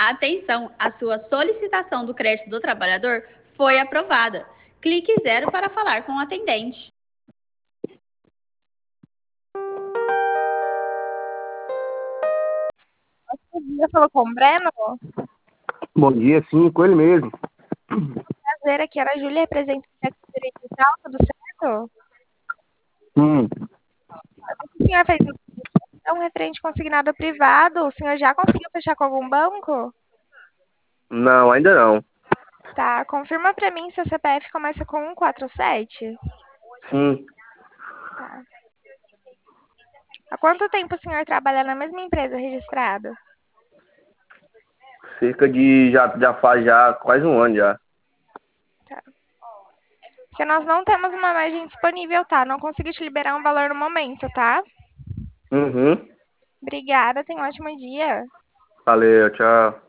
Atenção, a sua solicitação do crédito do trabalhador foi aprovada. Clique 0 para falar com o atendente. Bom dia, falou com o Breno? Bom dia, sim, com ele mesmo. Prazer, aqui era a Júlia, representante da Secretaria Digital, tudo certo? O senhor fez um referente consignado privado, o senhor já conseguiu fechar com algum banco? Não, ainda não. Tá, confirma pra mim se o CPF começa com 147. Sim, Tá. Há quanto tempo o senhor trabalha na mesma empresa registrada? cerca de. Já faz já quase um ano já. Tá. Porque nós não temos uma margem disponível, tá? Não consegui te liberar um valor no momento, tá? Uhum. Obrigada, tenha um ótimo dia. Valeu, tchau.